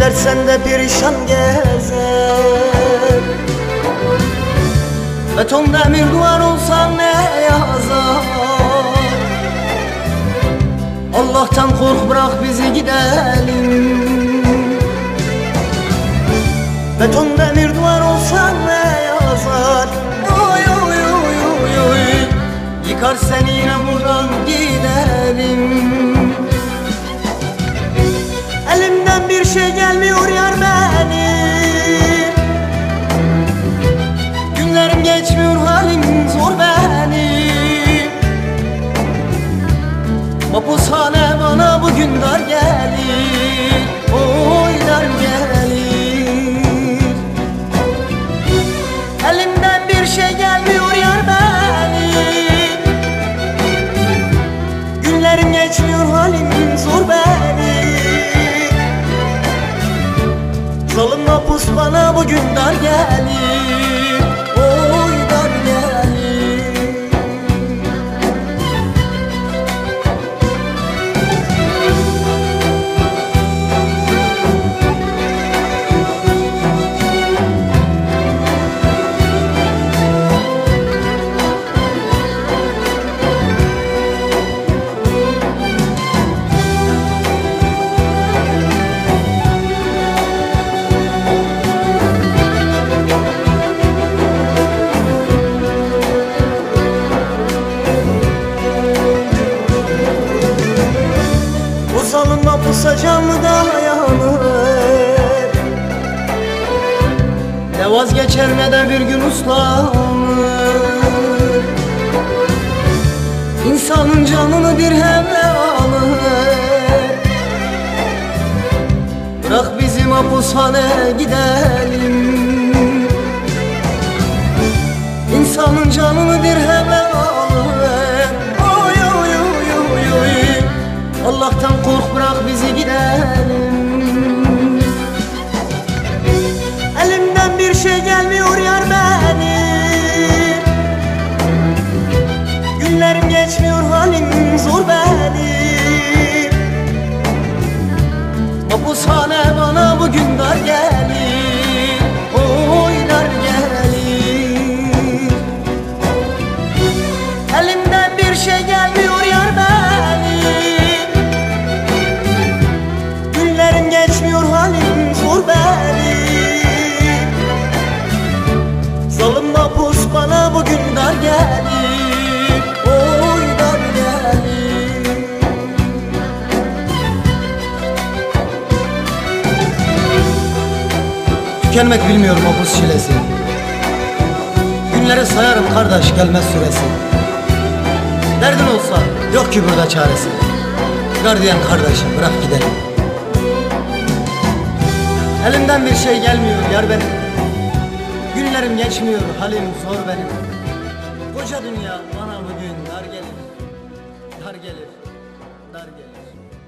Gidersen de perişan gezer. Beton demir duvar olsan ne yazar? Allah'tan kork, bırak bizi gidelim. Beton demir duvar olsan ne yazar? Oy oy oy oy oy. Yıkar seni yine buradan gidelim. Elimden bir şey gelmiyor yar benim. Günlerim geçmiyor, halim zor benim. Mapushane bana bugün dar gelir. Oy dar gelir. Elimden bir şey gelmiyor yar benim. Günlerim geçmiyor, halim zor benim. Zalim mapus bana bugün dar gelir. Oy dar gelir. Zalim mapusa canlı dayanır. Ne vazgeçer ne de bir gün uslanır. İnsanın canını dirhemle alır. Bırak bizi mapushaneye gidelim. İnsanın canını dirhemle alır. Oy oy oy oy oy. Allah'tan kork, bırak bizi gidelim. Elimden bir şey gelmiyor yar benim. Günlerim geçmiyor, halim zor benim. Mapushane bana bugün dar gelir. Oy dar gelir. Elimden bir şey gelmiyor yar benim. Günlerim geçmiyor, halim zor benim. Zalim mapus bana bugün dar gelir. Oy dar gelir. Tükenmek bilmiyorum mapus çilesi. Günleri sayarım kardeş, gelmez süresi. Derdin olsa yok ki burada çaresi. Gardiyan kardeşim, bırak gidelim. Elimden bir şey gelmiyor yar benim. Günlerim geçmiyor, halim zor benim. Koca dünya bana bugün dar gelir. Dar gelir, dar gelir.